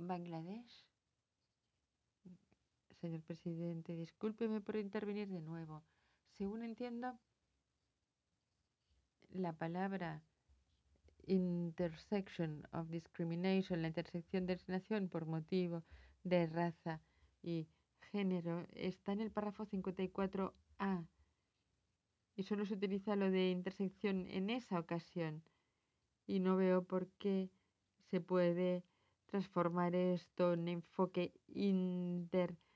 Bangladesh. Señor presidente, discúlpeme por intervenir de nuevo. Según entiendo, la palabra intersection of discrimination, la intersección de discriminación por motivo de raza y género, está en el párrafo 54A y solo se utiliza lo de intersección en esa ocasión. Y no veo por qué se puede transformar esto en enfoque